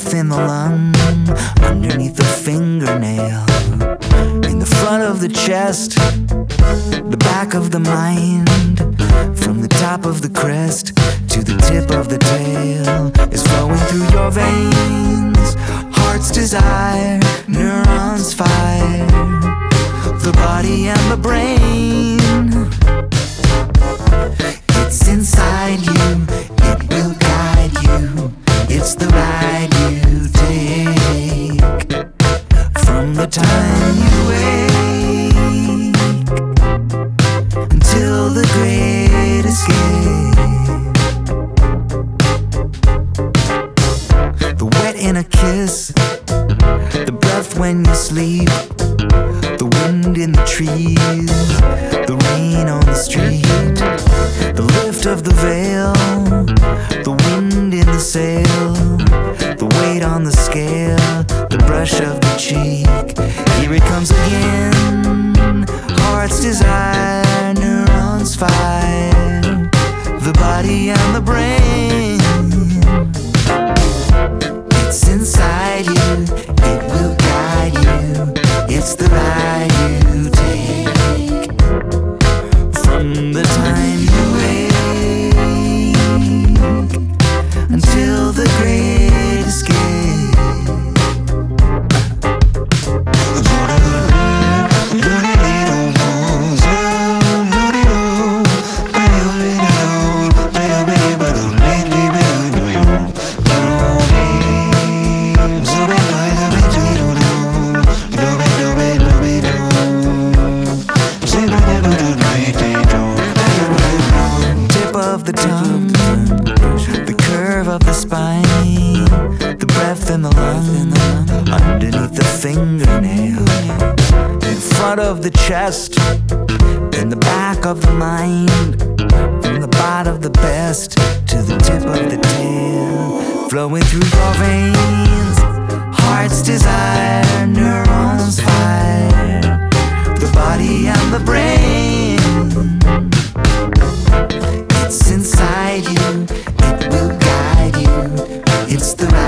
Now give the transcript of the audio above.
breath in the lung, underneath the fingernail, in the front of the chest, the back of the mind, from the top of the crest to the tip of the tail, is flowing through your veins. Heart's desire, neurons fire, the body and the brain. It's inside you, it will guide you. It's the ride you take from the time you wake until the great escape. The wet in a kiss, the breath when you sleep, the wind in the trees, the rain on the street, the lift of the veil, the wind in the sail, the weight on the scale, the brush of the cheek. Here it comes again. Heart's desire, neurons fire, the body and the brain. It's inside you, it will guide you. It's the ride you take from the time you wake until the great escape. Of the tongue, the curve of the spine, the breath in the lung, underneath the fingernail, in front of the chest, in the back of the mind, from the bottom of the best to the tip of the tail, flowing through your veins. Heart's desire, neurons fire, the body and the brain. It's inside you, it will guide you. It's the